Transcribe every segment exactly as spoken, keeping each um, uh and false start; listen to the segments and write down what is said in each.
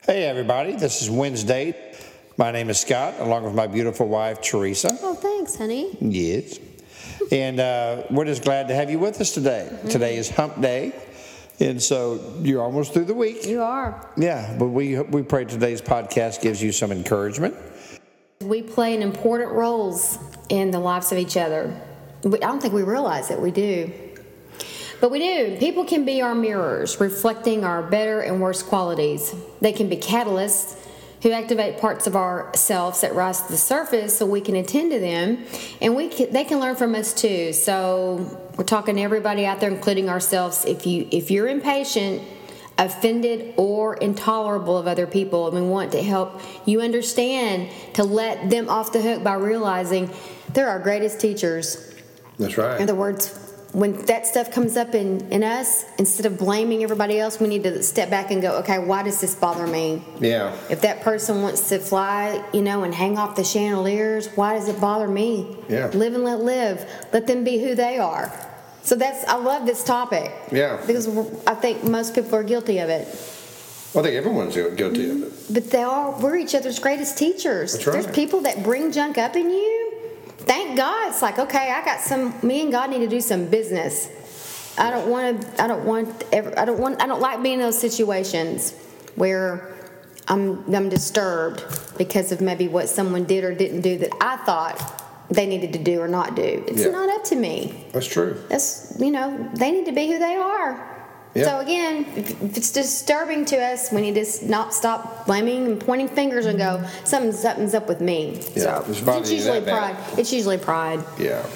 Hey everybody, this is Wednesday. My name is Scott, along with my beautiful wife, Teresa. Oh, thanks, honey. Yes. And uh, we're just glad to have you with us today. Mm-hmm. Today is Hump Day, and so you're almost through the week. You are. Yeah, but we, we pray today's podcast gives you some encouragement. We play an important roles in the lives of each other. I don't think we realize it. We do. But we do. People can be our mirrors, reflecting our better and worse qualities. They can be catalysts who activate parts of ourselves that rise to the surface so we can attend to them, and we can, they can learn from us too. So we're talking to everybody out there, including ourselves. If you if you're impatient, offended, or intolerable of other people, and we want to help you understand to let them off the hook by realizing they're our greatest teachers. That's right. In other words, when that stuff comes up in, in us, instead of blaming everybody else, we need to step back and go, okay, why does this bother me? Yeah. If that person wants to fly, you know, and hang off the chandeliers, why does it bother me? Yeah. Live and let live. Let them be who they are. So that's, I love this topic. Yeah. Because I think most people are guilty of it. Well, I think everyone's guilty of it. But they are, we're each other's greatest teachers. That's right. There's people that bring junk up in you. Thank God. It's like, okay, I got some, me and God need to do some business. I don't want to, I don't want, ever, I don't want, I don't like being in those situations where I'm, I'm disturbed because of maybe what someone did or didn't do that I thought they needed to do or not do. It's Yeah. not up to me. That's true. That's, you know, they need to be who they are. Yeah. So again, if if it's disturbing to us, we need to not stop blaming and pointing fingers and go, something's, something's up with me. Yeah, So it's bothering it's you usually that bad. pride. It's usually pride. Yeah.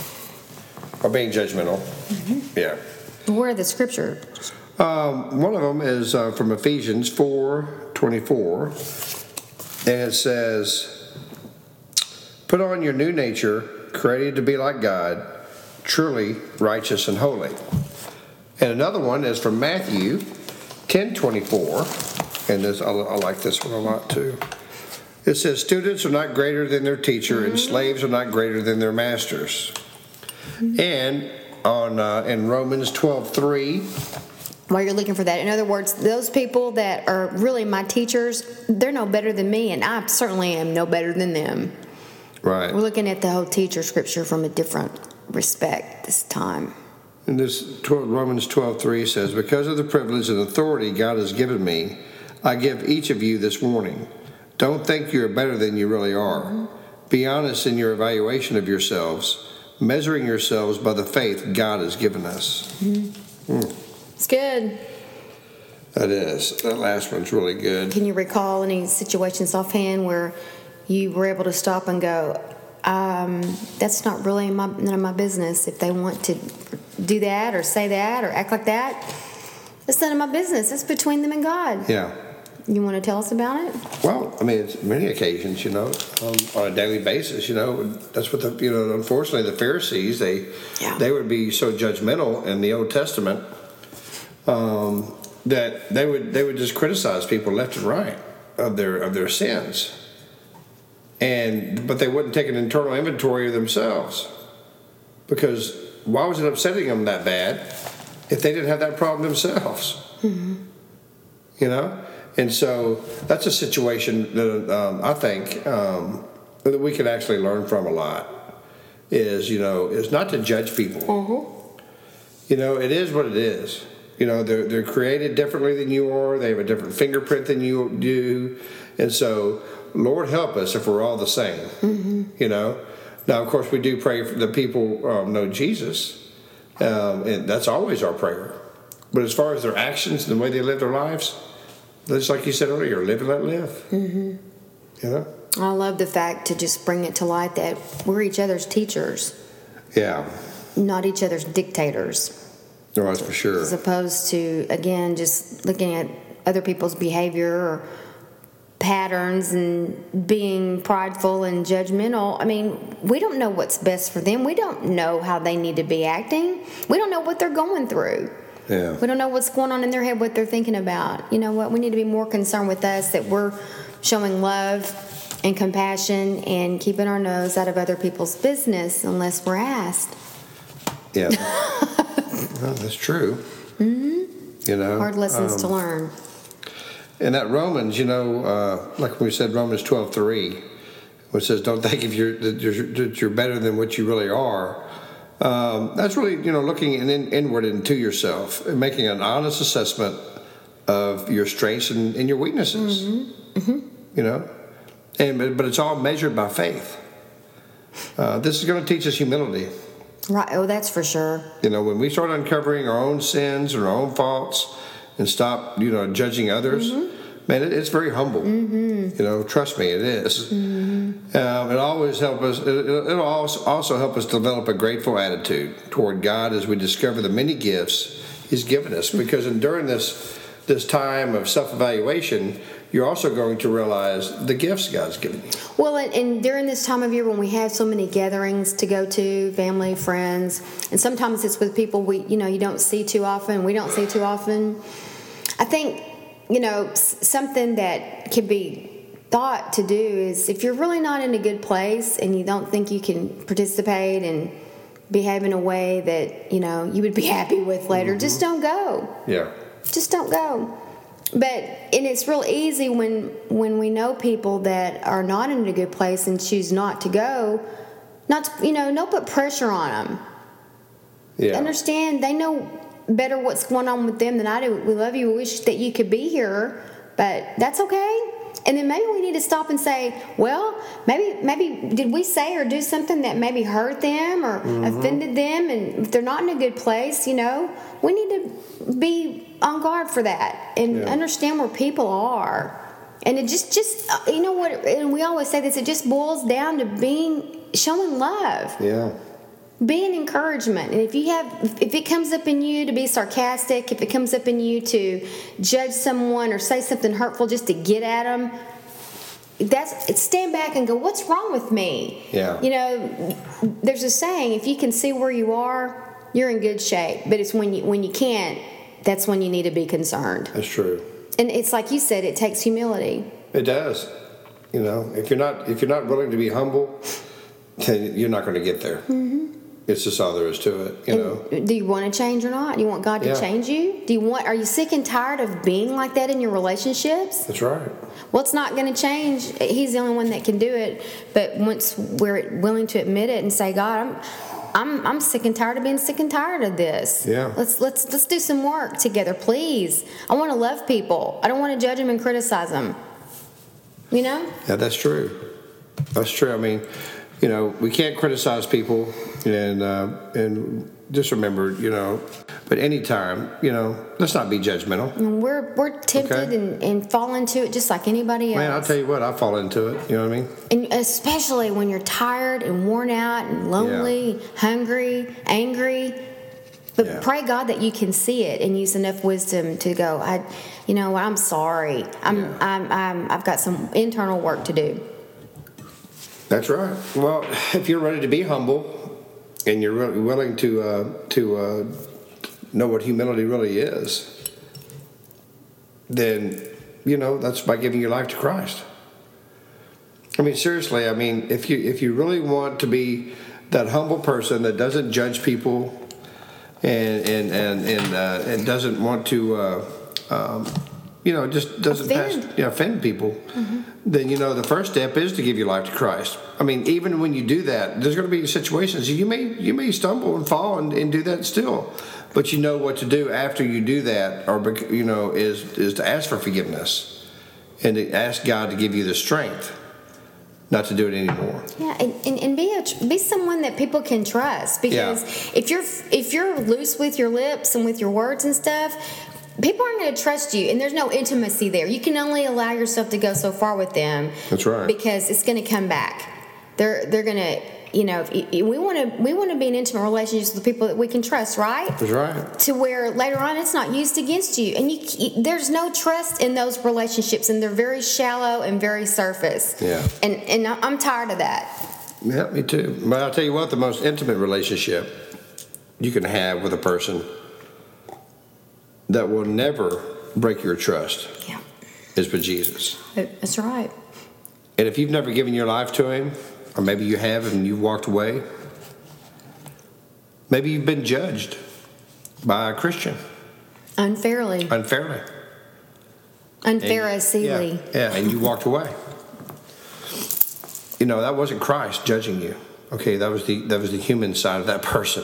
Or being judgmental. Mm-hmm. Yeah. Where are the scripture? Um, one of them is uh, from Ephesians four twenty-four, and it says, "Put on your new nature, created to be like God, truly righteous and holy." And another one is from Matthew ten twenty-four, and this I, I like this one a lot too. It says, "Students are not greater than their teacher, mm-hmm. and slaves are not greater than their masters." Mm-hmm. And on uh, in Romans twelve three. While you're looking for that, in other words, those people that are really my teachers, they're no better than me, and I certainly am no better than them. Right. We're looking at the whole teacher scripture from a different respect this time. And this Romans twelve three says, "Because of the privilege and authority God has given me, I give each of you this warning. Don't think you're better than you really are. Mm-hmm. Be honest in your evaluation of yourselves, measuring yourselves by the faith God has given us." Mm-hmm. Mm. It's good. That is. That last one's really good. Can you recall any situations offhand where you were able to stop and go, um, that's not really my, none of my business. If they want to do that or say that or act like that, it's none of my business. It's between them and God. Yeah. You want to tell us about it? Well, I mean, it's many occasions, you know, um, on a daily basis, you know, that's what the, you know, unfortunately the Pharisees, they, yeah. they would be so judgmental in the Old Testament um, that they would, they would just criticize people left and right of their, of their sins. And, but they wouldn't take an internal inventory of themselves, because why was it upsetting them that bad if they didn't have that problem themselves? Mm-hmm. You know? And so that's a situation that um, I think um, that we can actually learn from a lot, is, you know, is not to judge people. Mm-hmm. You know, it is what it is. You know, they're, they're created differently than you are. They have a different fingerprint than you do. And so, Lord help us if we're all the same. Mm-hmm. You know? Now, of course, we do pray for the people um, know Jesus. Um, and that's always our prayer. But as far as their actions and the way they live their lives, just like you said earlier, live and let live. Mm-hmm. You know? I love the fact to just bring it to light that we're each other's teachers. Yeah. Not each other's dictators. No, that's for sure. As opposed to, again, just looking at other people's behavior or patterns and being prideful and judgmental. I mean, we don't know what's best for them. We don't know how they need to be acting. We don't know what they're going through. Yeah. We don't know what's going on in their head, what they're thinking about. You know what? We need to be more concerned with us, that we're showing love and compassion and keeping our nose out of other people's business unless we're asked. Yeah. Well, that's true. Mm-hmm. You know, hard lessons um, to learn. in that Romans, you know, uh, like we said, Romans twelve three, which says, "Don't think if you're that you're, that you're better than what you really are." Um, that's really, you know, looking in, in, inward into yourself and making an honest assessment of your strengths and, and your weaknesses. Mm-hmm. Mm-hmm. You know, and but, but it's all measured by faith. Uh, this is going to teach us humility. Right. Oh, that's for sure. You know, when we start uncovering our own sins and our own faults and stop, you know, judging others, mm-hmm. man, it, it's very humble. Mm-hmm. You know, trust me, it is. Mm-hmm. Um, it always help us. It, it'll also also help us develop a grateful attitude toward God as we discover the many gifts He's given us. Because in, during this this time of self-evaluation, you're also going to realize the gifts God's given you. Well, and, and during this time of year when we have so many gatherings to go to, family, friends, and sometimes it's with people we, you know, you don't see too often, we don't see too often. I think, you know, something that can be thought to do is if you're really not in a good place and you don't think you can participate and behave in a way that, you know, you would be happy with later, mm-hmm. just don't go. Yeah. Just don't go. But and it's real easy when when we know people that are not in a good place and choose not to go, not to, you know, don't put pressure on them. Yeah. Understand they know better what's going on with them than I do. We love you. We wish that you could be here, but that's okay. And then maybe we need to stop and say, well, maybe maybe did we say or do something that maybe hurt them or mm-hmm. offended them? And if they're not in a good place, you know, we need to be on guard for that and yeah. understand where people are. And it just, just you know what, and we always say this, it just boils down to being, showing love. Yeah. Being encouragement. And if you have, if it comes up in you to be sarcastic, if it comes up in you to judge someone or say something hurtful just to get at them, that's, stand back and go, what's wrong with me? Yeah. You know, there's a saying, if you can see where you are, you're in good shape. But it's when you, when you can't, that's when you need to be concerned. That's true. And it's like you said, it takes humility. It does. You know, if you're not if you're not willing to be humble, then you're not going to get there. Mm-hmm. It's just all there is to it. You and know. Do you want to change or not? Do you want God to yeah. change you? Do you want? Are you sick and tired of being like that in your relationships? That's right. Well, it's not going to change. He's the only one that can do it. But once we're willing to admit it and say, God, I'm. I'm I'm sick and tired of being sick and tired of this. Yeah. Let's let's let's do some work together, please. I want to love people. I don't want to judge them and criticize them. You know? Yeah, that's true. That's true. I mean, you know, we can't criticize people, and uh, and just remember, you know, but anytime, you know, let's not be judgmental. And we're we're tempted okay? and, and fall into it just like anybody else. Man, I'll tell you what, I fall into it. You know what I mean? And especially when you're tired and worn out and lonely, yeah. hungry, angry. But yeah. pray God that you can see it and use enough wisdom to go, I, you know, I'm sorry. I'm, yeah. I'm, I'm, I've got some internal work to do. That's right. Well, if you're ready to be humble and you're really willing to uh, to uh, know what humility really is, then, you know, that's by giving your life to Christ. I mean, seriously, I mean, if you if you really want to be that humble person that doesn't judge people and and and and, uh, and doesn't want to, uh, um, you know, just doesn't offend. pass, you know, offend people, mm-hmm. then, you know, the first step is to give your life to Christ. I mean, even when you do that, there's going to be situations you may you may stumble and fall and, and do that still, but you know what to do after you do that, or you know, is is to ask for forgiveness and to ask God to give you the strength not to do it anymore. Yeah, and, and, and be a, be someone that people can trust, because yeah. if you're if you're loose with your lips and with your words and stuff, people aren't going to trust you, and there's no intimacy there. You can only allow yourself to go so far with them. That's right. Because it's going to come back. They're they're going to, you know, if, we want to we want to be in intimate relationships with people that we can trust, right? That's right. To where later on it's not used against you, and you there's no trust in those relationships, and they're very shallow and very surface. Yeah. And and I'm tired of that. Yeah, me too. But I'll tell you what, the most intimate relationship you can have with a person that will never break your trust yeah. is with Jesus. That's right. And if you've never given your life to Him, or maybe you have and you've walked away, maybe you've been judged by a Christian. Unfairly. Unfairly. And- Unpharisee-ly. Yeah, yeah, and you walked away. You know, that wasn't Christ judging you. Okay, that was the that was the human side of that person.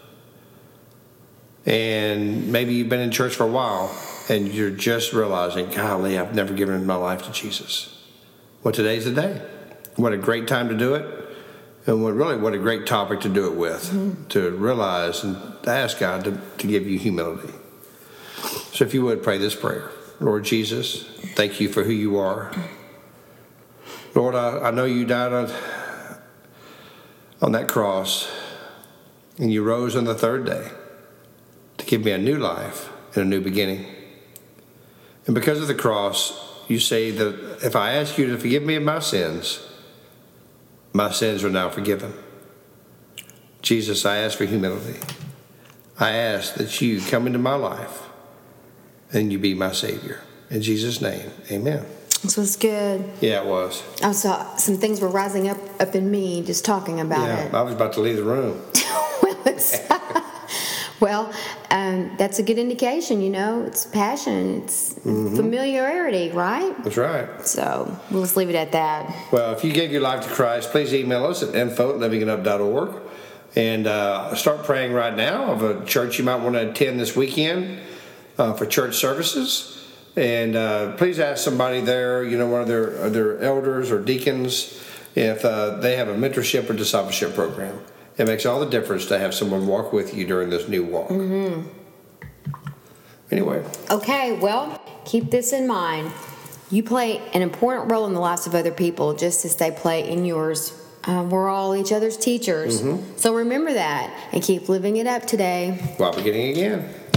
And maybe you've been in church for a while and you're just realizing, golly, I've never given my life to Jesus. Well, today's the day. What a great time to do it. And what really, what a great topic to do it with. Mm-hmm. To realize and to ask God to, to give you humility. So if you would, pray this prayer. Lord Jesus, thank you for who you are. Lord, I, I know you died on, on that cross and you rose on the third day to give me a new life and a new beginning. And because of the cross, you say that if I ask you to forgive me of my sins, my sins are now forgiven. Jesus, I ask for humility. I ask that you come into my life and you be my Savior. In Jesus' name, amen. This was good. Yeah, it was. I saw some things were rising up up in me just talking about Yeah, it. I was about to leave the room. well, it's, well um, that's a good indication, you know. It's passion. It's mm-hmm. familiarity, right? That's right. So we'll just leave it at that. Well, if you gave your life to Christ, please email us at info at living it up dot org and uh, start praying right now of a church you might want to attend this weekend uh, for church services. And uh, please ask somebody there, you know, one of their, their elders or deacons, if uh, they have a mentorship or discipleship program. It makes all the difference to have someone walk with you during this new walk. Mm-hmm. Anyway. Okay, well, keep this in mind. You play an important role in the lives of other people, just as they play in yours. Uh, we're all each other's teachers. Mm-hmm. So remember that and keep living it up today. While beginning again.